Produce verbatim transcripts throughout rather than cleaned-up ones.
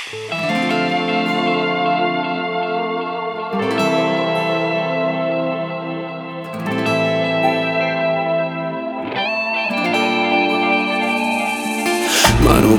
منو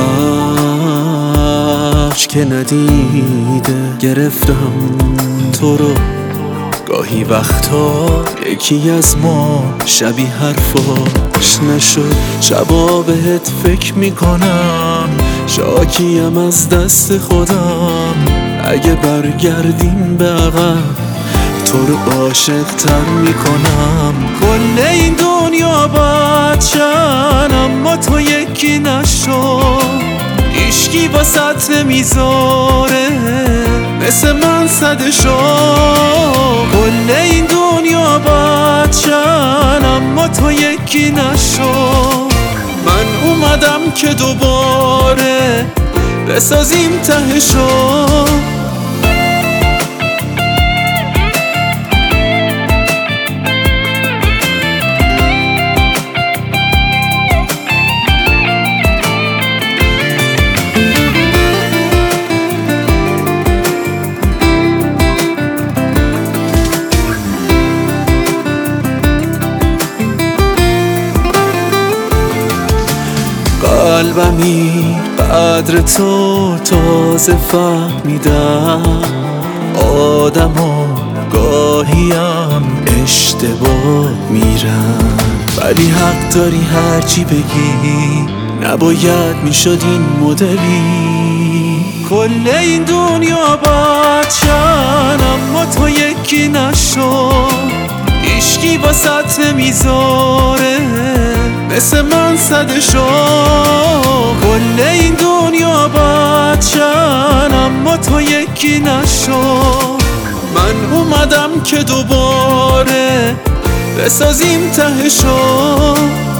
ببخش که ندیده گرفتم تو رو، گاهی وقتا یکی از ما شبیه حرفاش نشد. شبا بهت فکر میکنم شاکیم از دست خودم، اگه برگردیم به عقب تو رو عاشق تر میکنم. کل این دنیا بد شن اما تو یکی نشو، هیچکی واسط نمیذاره مثل من صدشو. کل این دنیا بد شن اما تو یکی نشو، من اومدم که دوباره بسازیم تهشو. قلبمی قدر تو تازه فهمیدم، آدما گاهیم اشتباه میرن، ولی حق داری هرچی بگی نباید میشد این مدلی. کل این دنیا بد شن اما تو یکی نشو، هیچکی واسط نمیذاره مثل من صدشو. کل این دنیا بد شن اما تو یکی نشو، من اومدم که دوباره بسازیم تهشو.